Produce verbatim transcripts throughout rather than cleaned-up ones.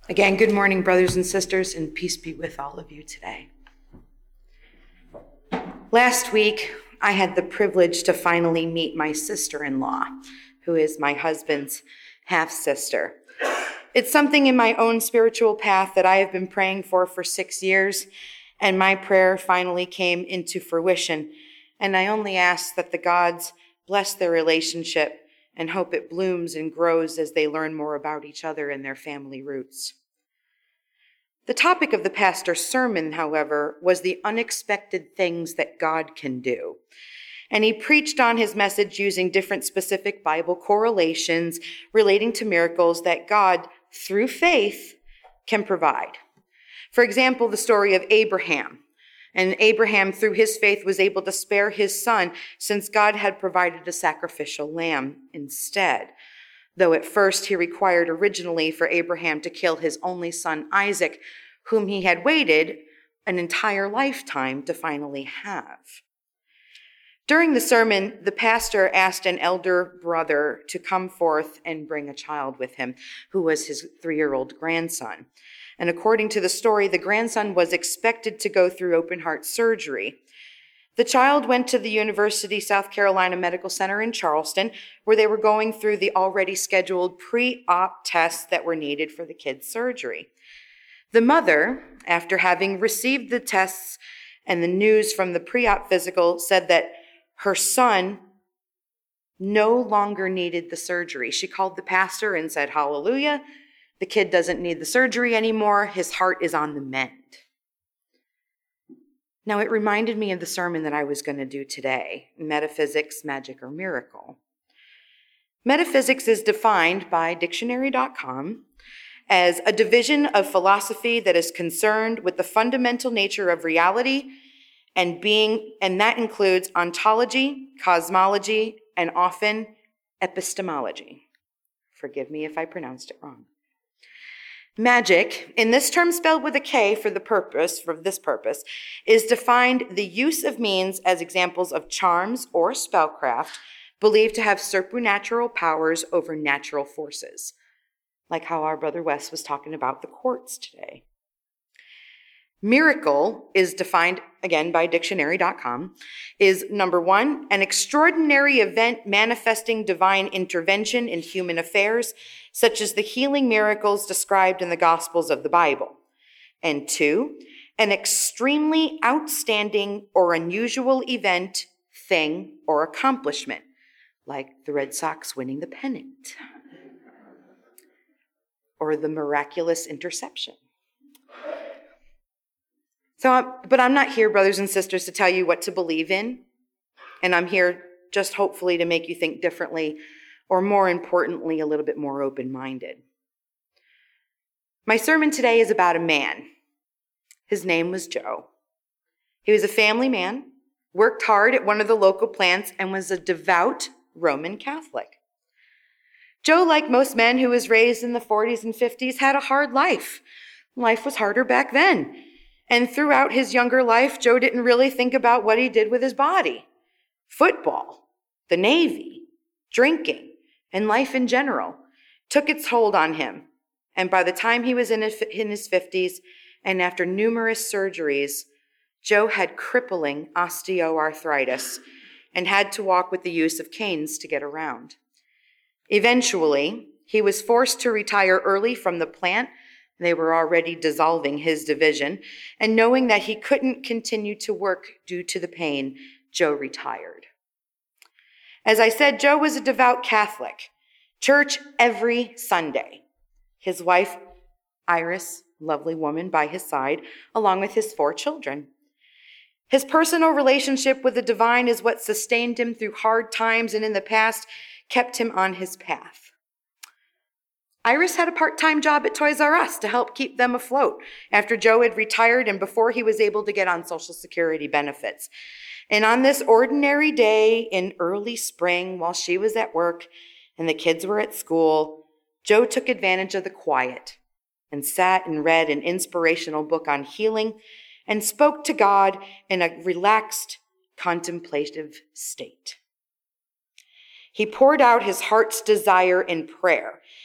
Again, good morning, brothers and sisters, and peace be with all of you today. Last week, I had the privilege to finally meet my sister-in-law, who is my husband's half-sister. It's something in my own spiritual path that I have been praying for for six years, and my prayer finally came into fruition. And I only ask that the gods bless their relationship and hope it blooms and grows as they learn more about each other and their family roots. The topic of the pastor's sermon, however, was the unexpected things that God can do. And he preached on his message using different specific Bible correlations relating to miracles that God, through faith, can provide. For example, the story of Abraham. And Abraham, through his faith, was able to spare his son since God had provided a sacrificial lamb instead. Though at first he required originally for Abraham to kill his only son Isaac, whom he had waited an entire lifetime to finally have. During the sermon, the pastor asked an elder brother to come forth and bring a child with him, who was his three-year-old grandson. And according to the story, the grandson was expected to go through open heart surgery. The child went to the University South Carolina Medical Center in Charleston, where they were going through the already scheduled pre-op tests that were needed for the kid's surgery. The mother, after having received the tests and the news from the pre-op physical, said that her son no longer needed the surgery. She called the pastor and said, "Hallelujah, the kid doesn't need the surgery anymore. His heart is on the mend." Now, it reminded me of the sermon that I was going to do today, Metaphysics, Magic, or Miracle. Metaphysics is defined by dictionary dot com as a division of philosophy that is concerned with the fundamental nature of reality and being, and that includes ontology, cosmology, and often epistemology. Forgive me if I pronounced it wrong. Magic, in this term spelled with a K for the purpose, for this purpose, is defined the use of means as examples of charms or spellcraft believed to have supernatural powers over natural forces, like how our brother Wes was talking about the quartz today. Miracle is defined, again, by dictionary dot com, is number one, an extraordinary event manifesting divine intervention in human affairs, such as the healing miracles described in the Gospels of the Bible. And two, an extremely outstanding or unusual event, thing, or accomplishment, like the Red Sox winning the pennant, or the miraculous interception. So, but I'm not here, brothers and sisters, to tell you what to believe in. And I'm here just hopefully to make you think differently, or more importantly, a little bit more open-minded. My sermon today is about a man. His name was Joe. He was a family man, worked hard at one of the local plants, and was a devout Roman Catholic. Joe, like most men who was raised in the forties and fifties, had a hard life. Life was harder back then. And throughout his younger life, Joe didn't really think about what he did with his body. Football, the Navy, drinking, and life in general took its hold on him. And by the time he was in his fifties, and after numerous surgeries, Joe had crippling osteoarthritis and had to walk with the use of canes to get around. Eventually, he was forced to retire early from the plant. They were already dissolving his division, and knowing that he couldn't continue to work due to the pain, Joe retired. As I said, Joe was a devout Catholic, church every Sunday. His wife, Iris, lovely woman by his side, along with his four children. His personal relationship with the divine is what sustained him through hard times and in the past kept him on his path. Iris had a part-time job at Toys R Us to help keep them afloat after Joe had retired and before he was able to get on Social Security benefits. And on this ordinary day in early spring, while she was at work and the kids were at school, Joe took advantage of the quiet and sat and read an inspirational book on healing and spoke to God in a relaxed, contemplative state. He poured out his heart's desire in prayer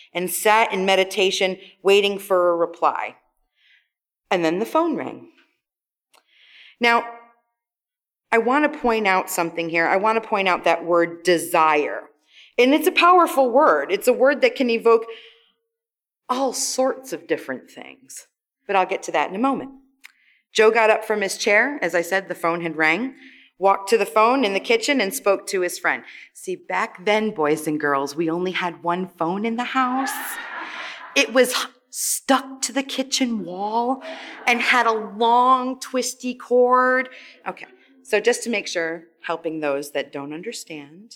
and sat in meditation, waiting for a reply. And then the phone rang. Now, I want to point out something here. I want to point out that word desire. And it's a powerful word. It's a word that can evoke all sorts of different things. But I'll get to that in a moment. Joe got up from his chair. As I said, the phone had rang. Walked to the phone in the kitchen and spoke to his friend. See, back then, boys and girls, we only had one phone in the house. It was stuck to the kitchen wall and had a long, twisty cord. Okay, so just to make sure, helping those that don't understand.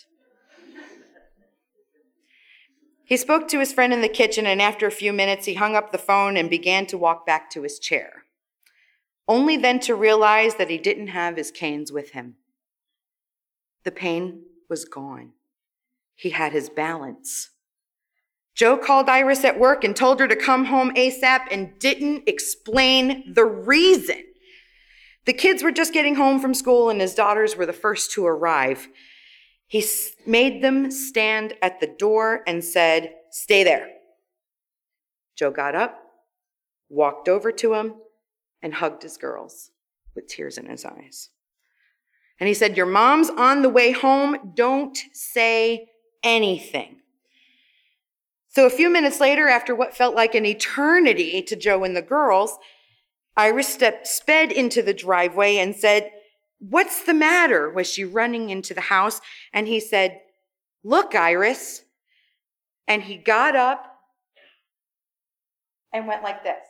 He spoke to his friend in the kitchen, and after a few minutes, he hung up the phone and began to walk back to his chair, only then to realize that he didn't have his canes with him. The pain was gone. He had his balance. Joe called Iris at work and told her to come home ASAP and didn't explain the reason. The kids were just getting home from school and his daughters were the first to arrive. He made them stand at the door and said, "Stay there." Joe got up, walked over to him, and hugged his girls with tears in his eyes. And he said, "Your mom's on the way home. Don't say anything." So a few minutes later, after what felt like an eternity to Joe and the girls, Iris stepped, sped into the driveway and said, "What's the matter?" Was she running into the house? And he said, "Look, Iris." And he got up and went like this.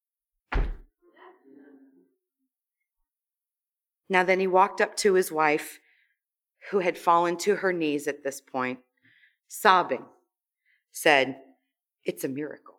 Now then he walked up to his wife, who had fallen to her knees at this point, sobbing, said, "It's a miracle."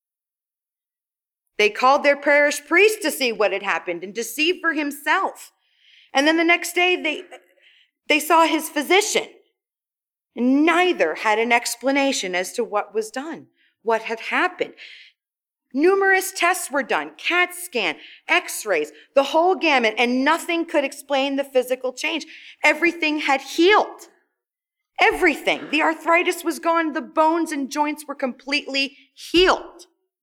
They called their parish priest to see what had happened and to see for himself. And then the next day they, they saw his physician. And neither had an explanation as to what was done, what had happened. Numerous tests were done, CAT scan, x-rays, the whole gamut, and nothing could explain the physical change. Everything had healed. Everything. The arthritis was gone. The bones and joints were completely healed.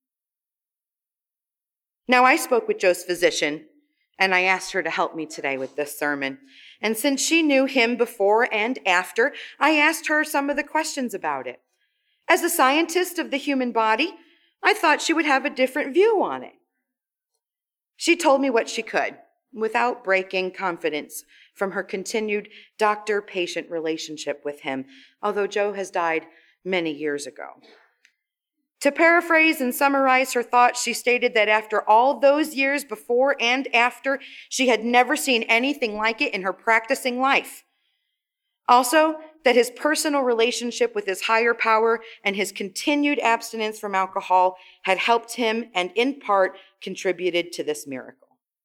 Now, I spoke with Joe's physician, and I asked her to help me today with this sermon. And since she knew him before and after, I asked her some of the questions about it. As a scientist of the human body, I thought she would have a different view on it. She told me what she could, without breaking confidence from her continued doctor-patient relationship with him, although Joe has died many years ago. To paraphrase and summarize her thoughts, she stated that after all those years before and after, she had never seen anything like it in her practicing life. Also, that his personal relationship with his higher power and his continued abstinence from alcohol had helped him and in part contributed to this miracle.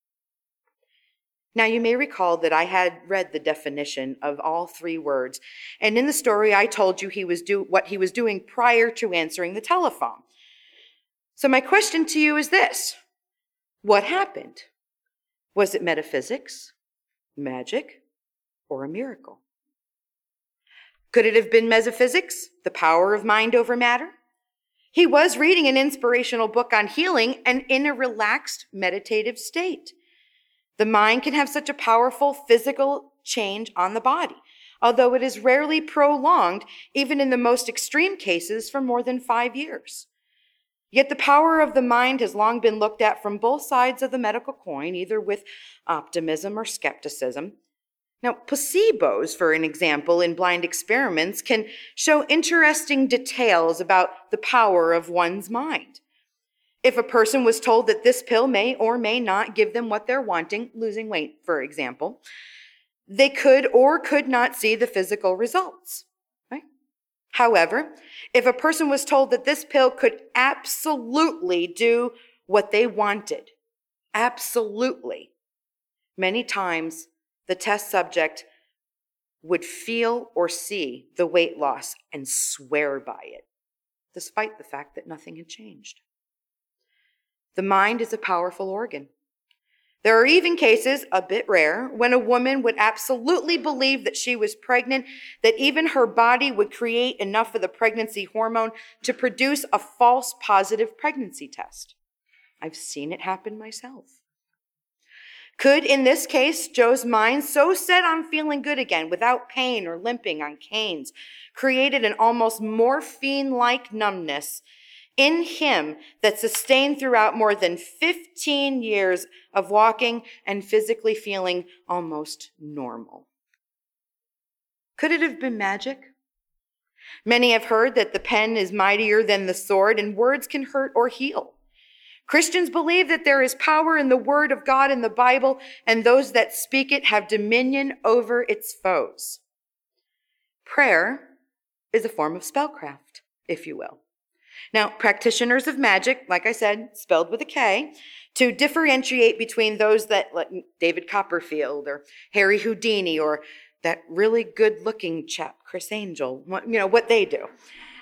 Now, you may recall that I had read the definition of all three words, and in the story I told you he was do what he was doing prior to answering the telephone. So my question to you is this: what happened? Was it metaphysics, magic, or a miracle? Could it have been metaphysics, the power of mind over matter? He was reading an inspirational book on healing and in a relaxed meditative state. The mind can have such a powerful physical change on the body, although it is rarely prolonged, even in the most extreme cases, for more than five years. Yet the power of the mind has long been looked at from both sides of the medical coin, either with optimism or skepticism. Now, placebos, for an example, in blind experiments can show interesting details about the power of one's mind. If a person was told that this pill may or may not give them what they're wanting, losing weight, for example, they could or could not see the physical results, right? However, if a person was told that this pill could absolutely do what they wanted, absolutely, many times the test subject would feel or see the weight loss and swear by it, despite the fact that nothing had changed. The mind is a powerful organ. There are even cases, a bit rare, when a woman would absolutely believe that she was pregnant, that even her body would create enough of the pregnancy hormone to produce a false positive pregnancy test. I've seen it happen myself. Could, in this case, Joe's mind, so set on feeling good again without pain or limping on canes, created an almost morphine-like numbness in him that sustained throughout more than fifteen years of walking and physically feeling almost normal? Could it have been magic? Many have heard that the pen is mightier than the sword and words can hurt or heal. Christians believe that there is power in the word of God in the Bible, and those that speak it have dominion over its foes. Prayer is a form of spellcraft, if you will. Now, practitioners of magic, like I said, spelled with a K, to differentiate between those that, like David Copperfield or Harry Houdini or that really good-looking chap, Chris Angel, you know, what they do.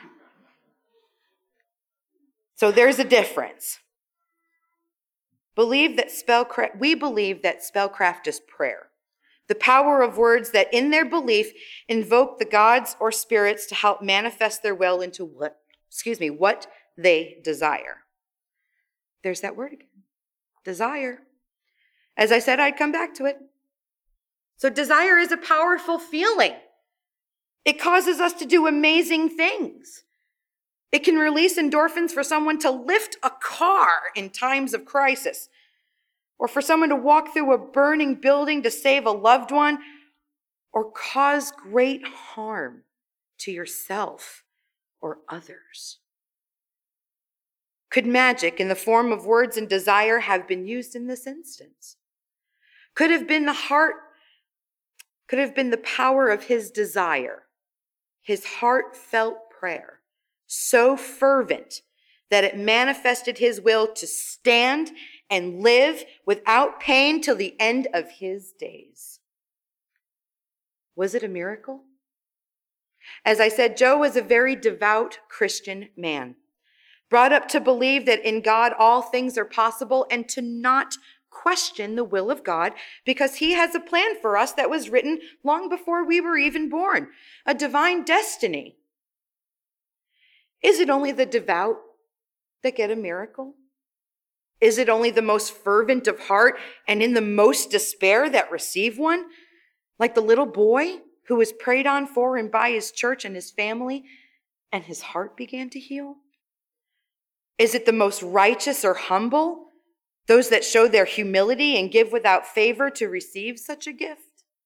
So there's a difference. Believe that spellcraft, we believe that spellcraft is prayer. The power of words that in their belief invoke the gods or spirits to help manifest their will into what, excuse me, what they desire. There's that word again. Desire. As I said, I'd come back to it. So desire is a powerful feeling. It causes us to do amazing things. It can release endorphins for someone to lift a car in times of crisis, or for someone to walk through a burning building to save a loved one, or cause great harm to yourself or others. Could magic in the form of words and desire have been used in this instance? Could have been the heart, could have been the power of his desire, his heartfelt prayer, so fervent that it manifested his will to stand and live without pain till the end of his days. Was it a miracle? As I said, Joe was a very devout Christian man, brought up to believe that in God all things are possible and to not question the will of God because he has a plan for us that was written long before we were even born, a divine destiny. Is it only the devout that get a miracle? Is it only the most fervent of heart and in the most despair that receive one? Like the little boy who was prayed on for and by his church and his family, and his heart began to heal? Is it the most righteous or humble, those that show their humility and give without favor to receive such a gift?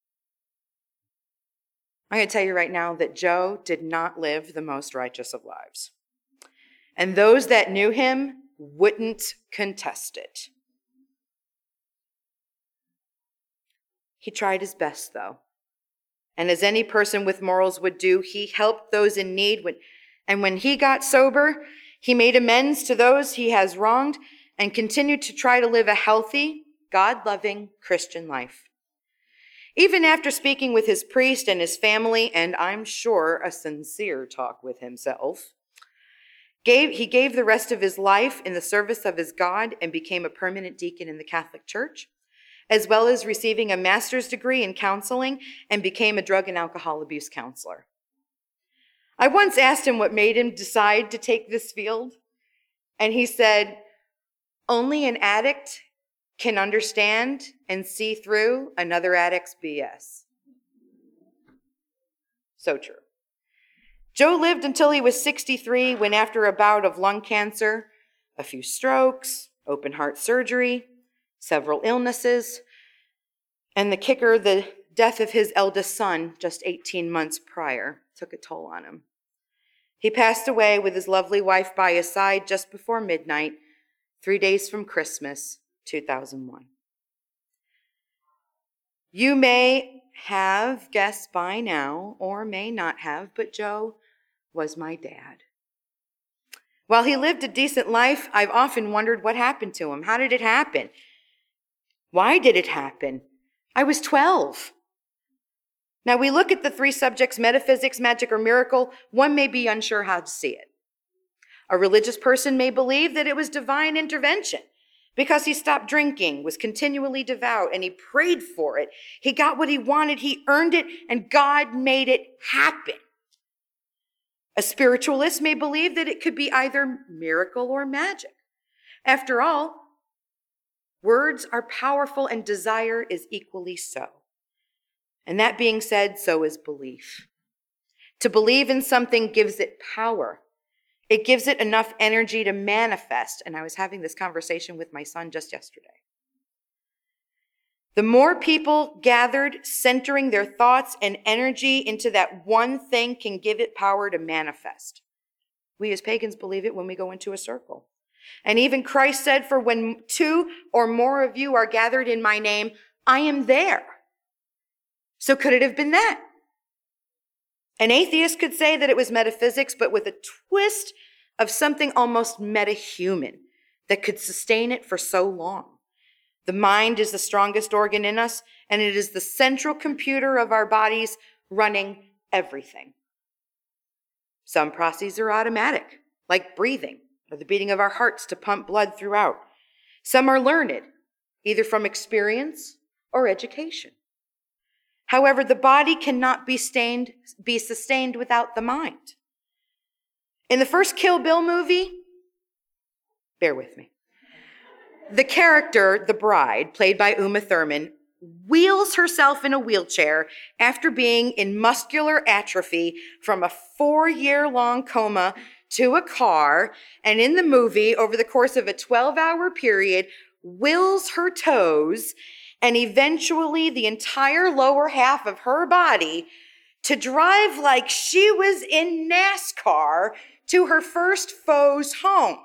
I'm going to tell you right now that Joe did not live the most righteous of lives. And those that knew him wouldn't contest it. He tried his best, though. And as any person with morals would do, he helped those in need. When, and when he got sober, he made amends to those he has wronged and continued to try to live a healthy, God-loving Christian life. Even after speaking with his priest and his family, and I'm sure a sincere talk with himself, gave, he gave the rest of his life in the service of his God and became a permanent deacon in the Catholic Church, as well as receiving a master's degree in counseling and became a drug and alcohol abuse counselor. I once asked him what made him decide to take this field, and he said, "Only an addict can understand and see through another addict's B S." So true. Joe lived until he was sixty-three when, after a bout of lung cancer, a few strokes, open heart surgery, several illnesses, and the kicker, the death of his eldest son just eighteen months prior, took a toll on him. He passed away with his lovely wife by his side just before midnight, three days from Christmas, two thousand one. You may have guessed by now, or may not have, but Joe was my dad. While he lived a decent life, I've often wondered what happened to him. How did it happen? Why did it happen? I was twelve. Now we look at the three subjects, metaphysics, magic, or miracle. One may be unsure how to see it. A religious person may believe that it was divine intervention, Because he stopped drinking, was continually devout, and he prayed for it. He got what he wanted, he earned it, and God made it happen. A spiritualist may believe that it could be either miracle or magic. After all, words are powerful and desire is equally so. And that being said, so is belief. To believe in something gives it power. It gives it enough energy to manifest. And I was having this conversation with my son just yesterday. The more people gathered, centering their thoughts and energy into that one thing can give it power to manifest. We as pagans believe it when we go into a circle. And even Christ said, for when two or more of you are gathered in my name, I am there. So could it have been that? An atheist could say that it was metaphysics, but with a twist of something almost metahuman that could sustain it for so long. The mind is the strongest organ in us, and it is the central computer of our bodies running everything. Some processes are automatic, like breathing or the beating of our hearts to pump blood throughout. Some are learned, either from experience or education. However, the body cannot be, stained, be sustained without the mind. In the first Kill Bill movie, bear with me, the character, the bride, played by Uma Thurman, wheels herself in a wheelchair after being in muscular atrophy from a four-year-long coma to a car, and in the movie, over the course of a twelve-hour period, wills her toes and eventually the entire lower half of her body to drive like she was in NASCAR to her first foe's home.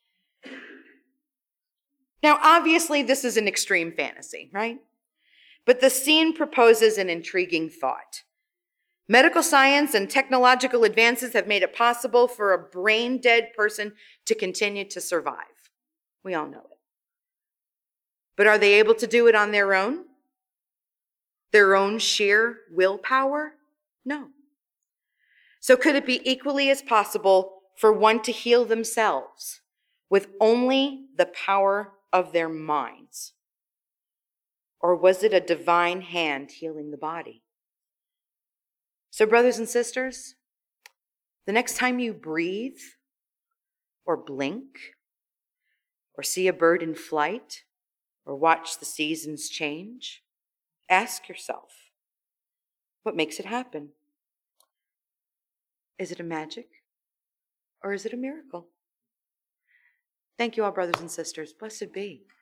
Now, obviously, this is an extreme fantasy, right? But the scene proposes an intriguing thought. Medical science and technological advances have made it possible for a brain-dead person to continue to survive. We all know it. But are they able to do it on their own? Their own sheer willpower? No. So could it be equally as possible for one to heal themselves with only the power of their minds? Or was it a divine hand healing the body? So, brothers and sisters, the next time you breathe or blink or see a bird in flight or watch the seasons change, ask yourself, what makes it happen? Is it a magic or is it a miracle? Thank you all, brothers and sisters. Blessed be.